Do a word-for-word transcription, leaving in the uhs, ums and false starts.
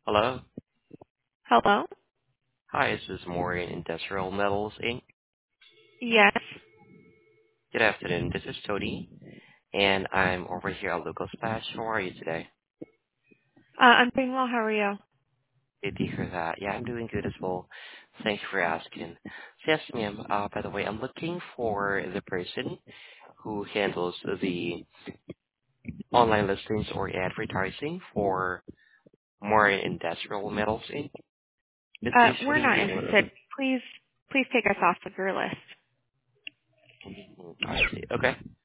Hello. Hello? Hi, this is Maureen Industrial Metals, Incorporated. Yes. Good afternoon. This is Tony, and I'm over here at Local Splash. How are you today? Uh, I'm doing well. How are you? Good to hear that. Yeah, I'm doing good as well. Thank you for asking. So yes, ma'am. Uh, by the way, I'm looking for the person who handles the online listings or advertising for Maureen Industrial Metals, Incorporated. This Uh, we're usually not the interested. one. Please, please take us off of your list. I see. Okay.